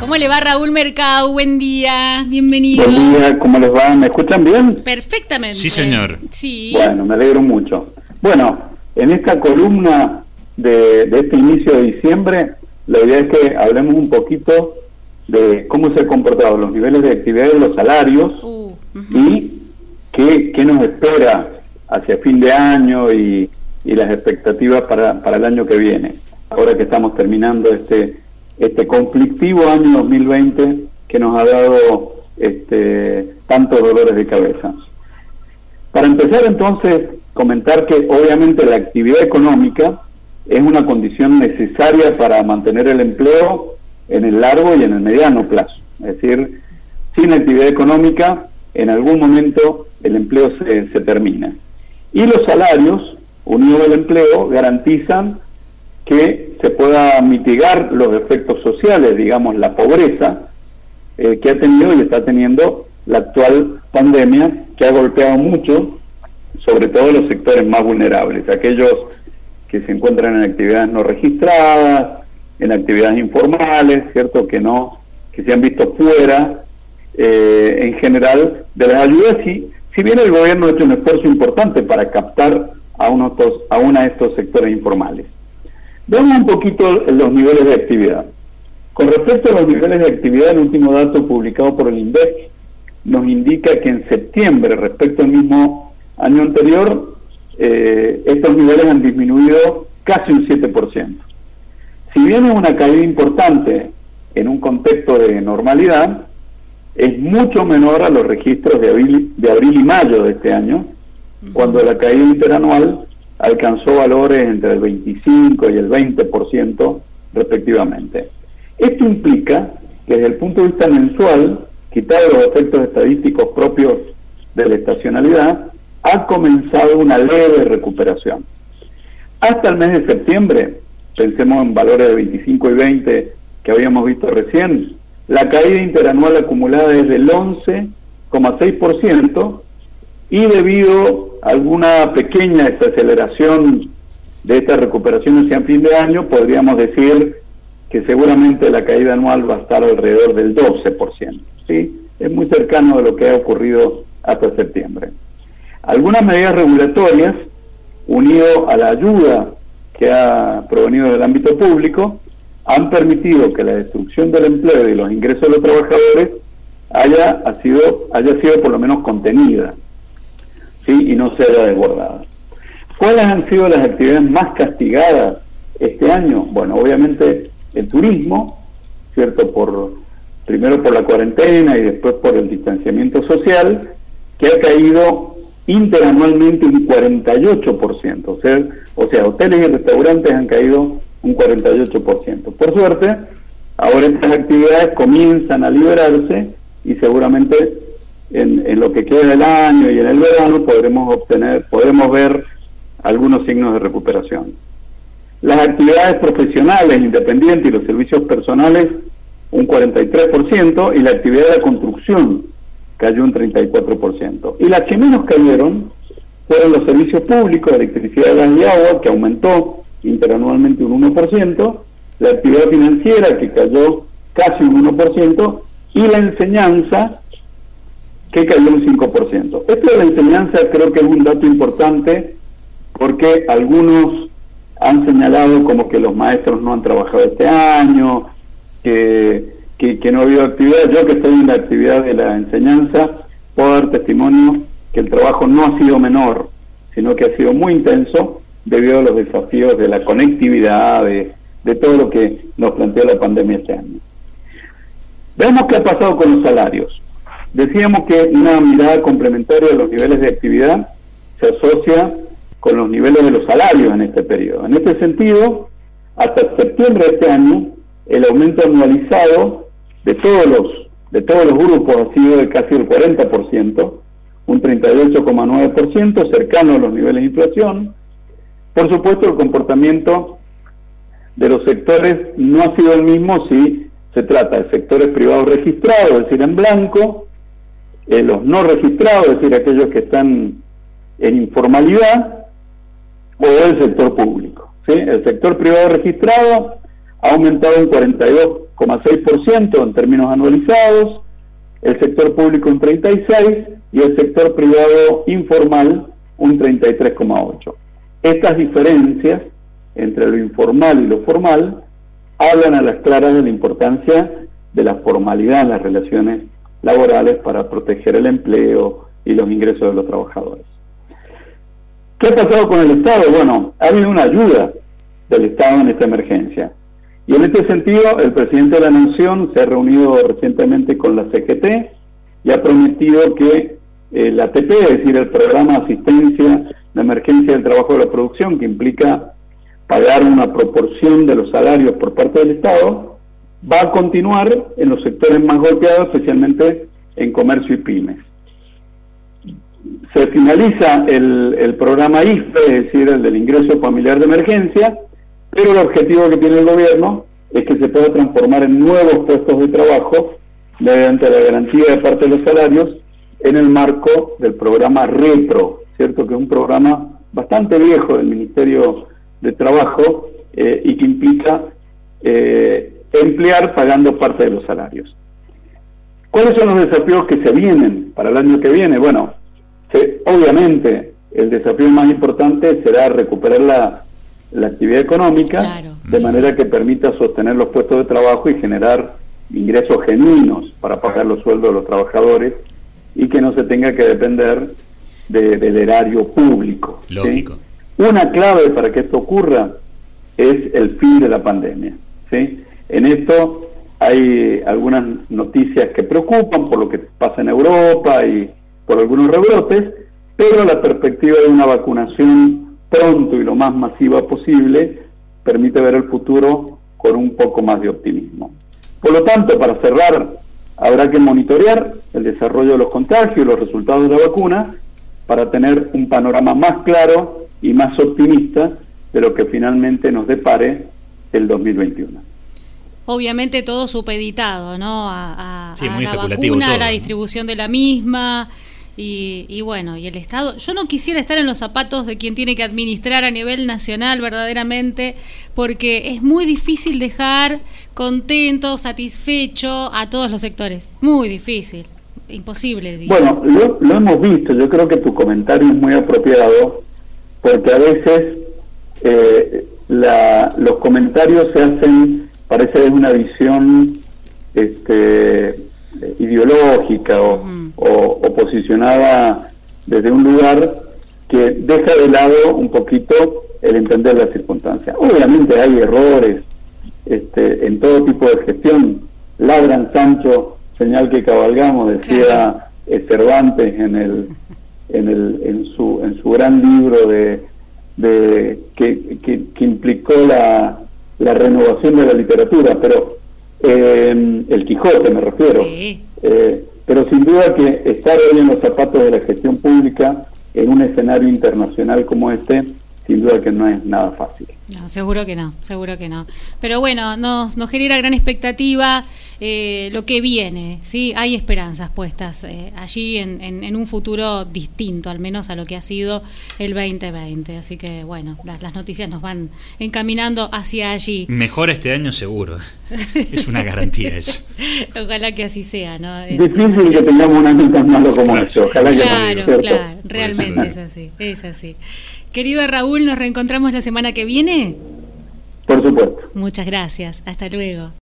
¿Cómo le va Raúl Mercado? Buen día, bienvenido. Buen día, ¿cómo les va? ¿Me escuchan bien? Perfectamente. Sí, señor. Sí. Bueno, me alegro mucho. Bueno, en esta columna de este inicio de diciembre, la idea es que hablemos un poquito de cómo se han comportado los niveles de actividad de los salarios y qué nos espera hacia fin de año y las expectativas para el año que viene, ahora que estamos terminando este conflictivo año 2020 que nos ha dado tantos dolores de cabeza. Para empezar, entonces, comentar que obviamente la actividad económica es una condición necesaria para mantener el empleo en el largo y en el mediano plazo. Es decir, sin actividad económica, en algún momento el empleo se termina. Y los salarios, unidos al empleo, garantizan que se pueda mitigar los efectos sociales, digamos, la pobreza que ha tenido y está teniendo la actual pandemia, que ha golpeado mucho, sobre todo los sectores más vulnerables, aquellos que se encuentran en actividades no registradas, en actividades informales, ¿cierto?, que se han visto fuera, en general, de las ayudas, si bien el gobierno ha hecho un esfuerzo importante para captar a uno de estos sectores informales. Veamos un poquito los niveles de actividad. Con respecto a los niveles de actividad, el último dato publicado por el INDEC nos indica que en septiembre, respecto al mismo año anterior, estos niveles han disminuido casi un 7%. Si bien es una caída importante en un contexto de normalidad, es mucho menor a los registros de abril y mayo de este año, cuando la caída interanual alcanzó valores entre el 25 y el 20% respectivamente. Esto implica que desde el punto de vista mensual, quitado los efectos estadísticos propios de la estacionalidad, ha comenzado una leve recuperación. Hasta el mes de septiembre, pensemos en valores de 25 y 20 que habíamos visto recién, la caída interanual acumulada es del 11,6%, y debido a alguna pequeña desaceleración de esta recuperación hacia fin de año, podríamos decir que seguramente la caída anual va a estar alrededor del 12%. ¿Sí? Es muy cercano de lo que ha ocurrido hasta septiembre. Algunas medidas regulatorias, unido a la ayuda que ha provenido del ámbito público, han permitido que la destrucción del empleo y los ingresos de los trabajadores haya sido por lo menos contenida, ¿sí? Y no se haya desbordado. ¿Cuáles han sido las actividades más castigadas este año? Bueno, obviamente el turismo, ¿cierto? Primero por la cuarentena y después por el distanciamiento social, que ha caído interanualmente un 48%. O sea, hoteles y restaurantes han caído un 48%. Por suerte, ahora estas actividades comienzan a liberarse y seguramente en lo que queda del año y en el verano podremos ver algunos signos de recuperación. Las actividades profesionales independientes y los servicios personales un 43%, y la actividad de la construcción cayó un 34%. Y las que menos cayeron fueron los servicios públicos, electricidad, gas y agua, que aumentó interanualmente un 1%, la actividad financiera, que cayó casi un 1%, y la enseñanza, que cayó un 5%. Esto de la enseñanza creo que es un dato importante, porque algunos han señalado como que los maestros no han trabajado este año, que no ha habido actividad. Yo, que estoy en la actividad de la enseñanza, puedo dar testimonio que el trabajo no ha sido menor, sino que ha sido muy intenso debido a los desafíos de la conectividad, de todo lo que nos planteó la pandemia este año. Veamos qué ha pasado con los salarios. Decíamos que una mirada complementaria de los niveles de actividad se asocia con los niveles de los salarios en este periodo. En este sentido, hasta septiembre de este año, el aumento anualizado de todos los grupos ha sido de casi el 40%, un 38,9%, cercano a los niveles de inflación. Por supuesto, el comportamiento de los sectores no ha sido el mismo si se trata de sectores privados registrados, es decir, en blanco, los no registrados, es decir, aquellos que están en informalidad, o del sector público, ¿sí? El sector privado registrado ha aumentado un 42 4,6% en términos anualizados, el sector público un 36% y el sector privado informal un 33,8%. Estas diferencias entre lo informal y lo formal hablan a las claras de la importancia de la formalidad en las relaciones laborales para proteger el empleo y los ingresos de los trabajadores. ¿Qué ha pasado con el Estado? Bueno, ha habido una ayuda del Estado en esta emergencia. Y en este sentido, el presidente de la Nación se ha reunido recientemente con la CGT y ha prometido que el ATP, es decir, el Programa de Asistencia de Emergencia del Trabajo de la Producción, que implica pagar una proporción de los salarios por parte del Estado, va a continuar en los sectores más golpeados, especialmente en comercio y pymes. Se finaliza el programa IFE, es decir, el del ingreso familiar de emergencia, pero el objetivo que tiene el gobierno es que se pueda transformar en nuevos puestos de trabajo mediante la garantía de parte de los salarios en el marco del programa REPRO, ¿cierto? Que es un programa bastante viejo del Ministerio de Trabajo y que implica emplear pagando parte de los salarios. ¿Cuáles son los desafíos que se vienen para el año que viene? Bueno, obviamente el desafío más importante será recuperar la actividad económica, claro, de manera que permita sostener los puestos de trabajo y generar ingresos genuinos para pagar los sueldos de los trabajadores y que no se tenga que depender del erario público. Lógico. ¿Sí? Una clave para que esto ocurra es el fin de la pandemia, ¿sí? En esto hay algunas noticias que preocupan por lo que pasa en Europa y por algunos rebrotes, pero la perspectiva de una vacunación pronto y lo más masiva posible permite ver el futuro con un poco más de optimismo. Por lo tanto, para cerrar, habrá que monitorear el desarrollo de los contagios y los resultados de la vacuna para tener un panorama más claro y más optimista de lo que finalmente nos depare el 2021. Obviamente todo supeditado, ¿no? A la vacuna, todo, a la distribución de la misma y bueno, y el Estado. Yo no quisiera estar en los zapatos de quien tiene que administrar a nivel nacional verdaderamente, porque es muy difícil dejar contento, satisfecho a todos los sectores. Muy difícil, imposible, digo. Bueno, lo hemos visto. Yo creo que tu comentario es muy apropiado, porque a veces los comentarios se hacen, parece de una visión ideológica o posicionada desde un lugar que deja de lado un poquito el entender las circunstancias. Obviamente hay errores en todo tipo de gestión. Ladran Sancho, señal que cabalgamos, decía Cervantes en su gran libro que implicó la renovación de la literatura, pero el Quijote me refiero. Sí. Pero sin duda que estar hoy en los zapatos de la gestión pública en un escenario internacional como este, sin duda que no es nada fácil. No, seguro que no. Pero bueno, nos genera gran expectativa lo que viene, ¿sí? Hay esperanzas puestas allí en un futuro distinto, al menos a lo que ha sido el 2020. Así que bueno, las noticias nos van encaminando hacia allí. Mejor este año seguro. Es una garantía eso. Ojalá que así sea, ¿no? Difícil que tengamos un año tan malo como este. Ojalá que claro, realmente es así. Querido Raúl, ¿nos reencontramos la semana que viene? Por supuesto. Muchas gracias. Hasta luego.